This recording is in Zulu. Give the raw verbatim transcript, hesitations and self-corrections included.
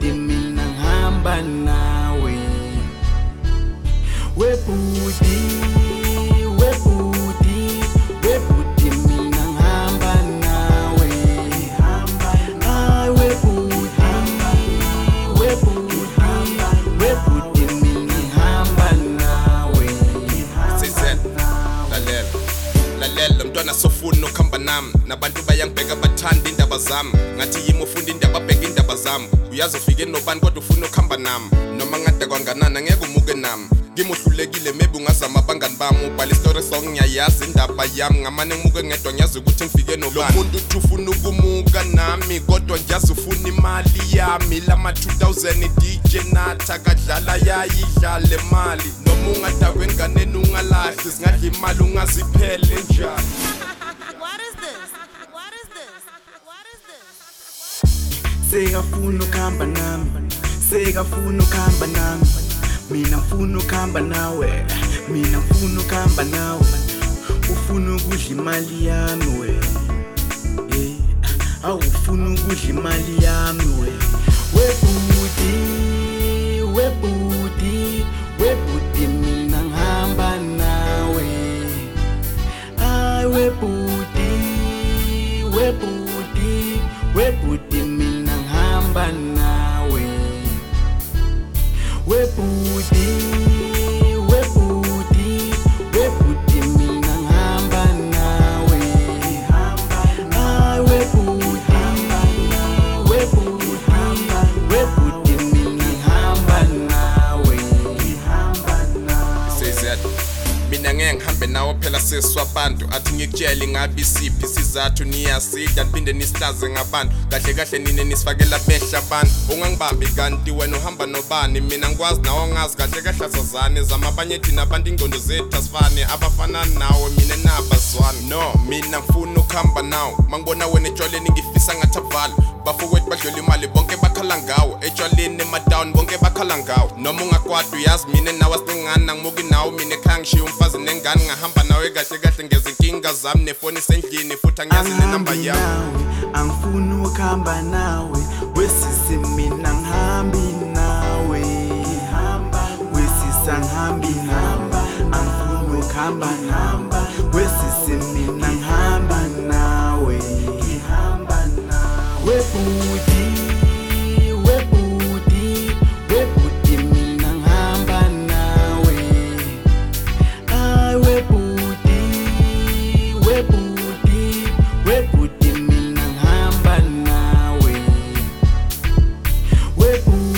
webhuti mina ngihamba nawe, webhuti, webhuti, webhuti mina ngihamba nawe, ay webhuti, webhuti, webhuti mina ngihamba nawe. Sizet, lalela, lalela mntwana sofuna ukuhamba nami, nabantu bayangibheka bathanda indaba zami, ngathi yimi ufunda indaba bheka indaba zami, uyazi ufike nobani kodwa ufuna ukuhamba nami, noma ngade kwanganana ngeke umuke nami, ngimuhlulekile maybe ungazama abangani bami, ubhala istory song ngiyayazi indaba yami, ngamane ngimuke ngedwa ngiyazi ukuthi ngifike nobani, lo muntu uthi ufuna ukumuka nami kodwa ngiyazi ufuna imali yami, lama two thousand D J Natha kadlala yayidlale mali, noma ungadakwe enganeni ungalahli singadla imali ungaziphele njalo. What is this? What is this? What is this? Sekafuna ukuhamba nami, sekafuna ukuhamba nami, mina ngifuna ukuhamba nawe, mina ngifuna ukuhamba nawe, ufuna ukudla imali yami we, eh, awufuna ukudla imali yami we, webhuti, webhuti, webhuti mina ngihamba nawe, ay webhuti, webhuti, webhuti mina ngihamba nawe, webhuti, webhuti, webhuti mina ngihamba nawe, ay webhuti, webhuti, webhuti mina ngihamba nawe. Sizet, mina ngeke ngihambe nawe phela seswabantu, athi ngikutshele ngabe isiphi isizathu niyasida niphinde nisihlaze ngabantu, kahle kahle nine nisifakela behla abantu, ungangibambi kanti wena uhamba nobani, mina ngikwazi nawe ngazi kahle kahle asazane zama abanye thina abantu ingqondo zethu asifane, abafana nawe mina nabazwana, no mina ngifuna ukuhamba nawe, mangibona wena etshwaleni ngifisa ngathi avala, bafowethu badlula imali bonke bakhala ngawo, etshwaleni emadown bonke bakhala ngawo, noma ungakwadi uyazi mina nawe asingana ngimuki nawe, mina ekhaya ngishiya umfazi nengane ngahamba nawe kahle kahle ngezinkinga zami, nefoni isendlini futhi angiyazi nenamba yami. Angifuni ukuhamba nawe, wesisi mina ngihambi nawe, wesisi angihambi nawe, angifuni ukuhamba nawe, wesisi mina ngihamba nawe, webhuti, webhuti, webhuti mina ngihamba nawe, ay webhuti, webhuti, webhuti mina ngihamba nawe, webhuti.